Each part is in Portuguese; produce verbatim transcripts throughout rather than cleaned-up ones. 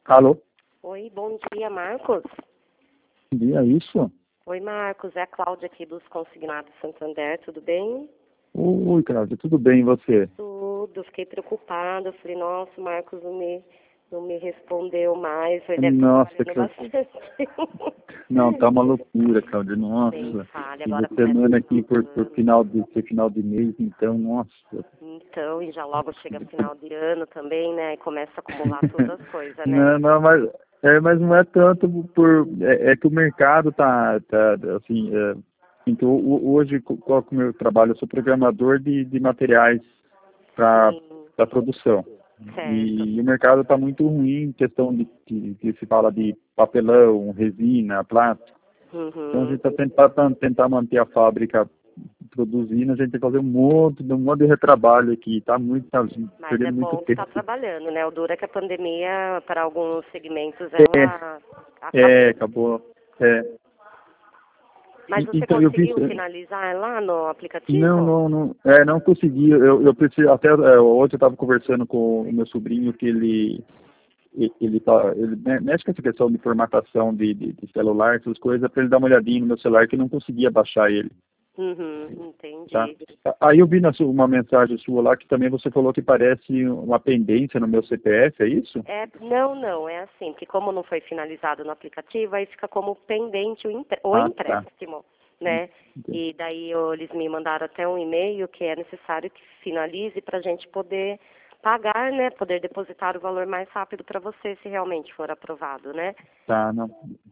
Alô? Oi, bom dia, Marcos. Bom dia, isso? Oi, Marcos, é a Cláudia aqui dos Consignados Santander, tudo bem? Oi, Cláudia, tudo bem e você? Tudo, fiquei preocupada, falei, nossa, o Marcos não me, não me respondeu mais, ele deve estar Nossa, trabalhando Cláudia. bastante. Não, tá uma loucura, Cláudia, Nem nossa. fale, E agora de começa o semana final aqui por, do por ano. final de ser final de mês, então, nossa. Então, e já logo chega final de ano também, né, e começa a acumular todas as coisas, né? Não, não, mas, é, mas não é tanto por. É, é que o mercado tá, tá assim. É, então, ho- hoje, qual que é o meu trabalho? Eu sou programador de, de materiais para Sim, produção. certo. E, o mercado está muito ruim em questão de que, que se fala de papelão, resina, plástico. Então a gente Uhum. está tentando tentar manter a fábrica produzindo, a gente tem que fazer um monte, um monte de retrabalho aqui, está muito, tá Mas é perdendo muito bom que está tempo. trabalhando, né? O duro é que a pandemia, para alguns segmentos, É, ela é, acabou. acabou. É. Mas E- você Então eu vi. conseguiu finalizar lá no Não, aplicativo? não, não, é, não consegui. Eu, eu preciso, até é, ontem eu estava conversando com o meu sobrinho que ele e- ele tá, ele me- mexe com essa questão de formatação de, de, de celular, essas coisas, para ele dar uma olhadinha no meu celular que eu não conseguia baixar ele, Uhum, tá? entendi. Aí eu vi na sua, uma mensagem sua lá que também você falou que parece uma pendência no meu C P F, é isso? É, não, não, é assim, porque como não foi finalizado no aplicativo, aí fica como pendente o, empre- o Ah, tá. empréstimo, né? E daí eu- eles me mandaram até um e-mail que é necessário que finalize para a gente poder pagar, né? Poder depositar o valor mais rápido para você, se realmente for aprovado, né? Tá, não.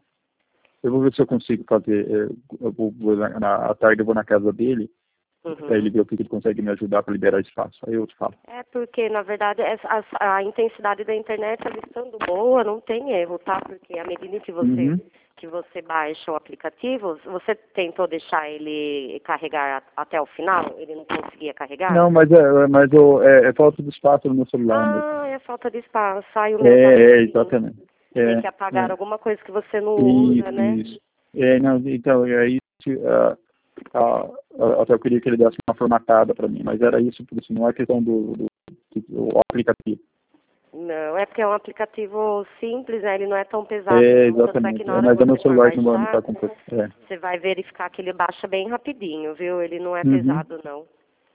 Eu vou ver se eu consigo fazer, é, eu vou, vou na, na- à tarde eu vou na casa dele, para ele Uhum. ver o que ele consegue me ajudar para liberar espaço, aí eu te falo. É porque, na verdade, essa- a, a intensidade da internet, ela estando boa, não tem erro, tá? Porque à medida que você, Uhum. que você baixa o aplicativo, você tentou deixar ele carregar a- até o final? Ele não conseguia carregar? Não, mas é, mas eu, é, é falta de espaço no meu celular mesmo. Ah, é falta de espaço. Aí o É, meu tá é, assim. exatamente. Tem É, que apagar é. alguma coisa que você não usa, Isso, né? isso. É, não, então, é isso. ah, ah, ah, até eu queria que ele desse uma formatada para mim, mas era isso, por isso não é questão do, do, do, do aplicativo. Não, é porque é um aplicativo simples, né? Ele não é tão pesado, É, não. Tanto é que exatamente. na É, hora que mas é meu você for celular que não vai não baixar, tá com. É. você vai verificar que ele baixa bem rapidinho, viu? Ele não é Uhum. pesado, não.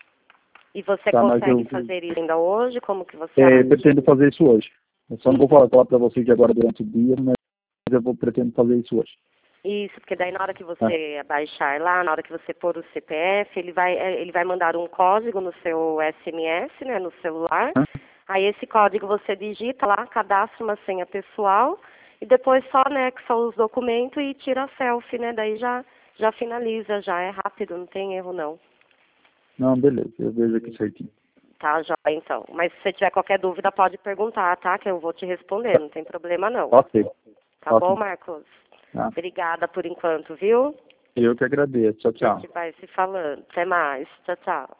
E você Tá, mas consegue eu fazer isso ainda hoje? Como que você é, acha? pretendo fazer isso hoje. Eu só não vou falar, falar para você de agora durante o dia, mas eu vou, pretendo fazer isso hoje. Isso, porque daí na hora que Tá? você baixar lá, na hora que você pôr o C P F, ele vai, eh, ele vai mandar um código no seu S M S, né, no celular. Hã? Aí esse código você digita lá, cadastra uma senha pessoal e depois só anexa os documentos e tira a selfie, né? Daí já, já finaliza, já é rápido, não tem erro não. Não, beleza, eu vejo aqui certinho. Tá, já então. Mas se você tiver qualquer dúvida, pode perguntar, tá? Que eu vou te responder, não tem problema não. Ok, Tá bom, ótimo. Marcos? Tá. Obrigada por enquanto, viu? Eu que agradeço. Tchau, A tchau. gente vai se falando. Até mais. Tchau, tchau.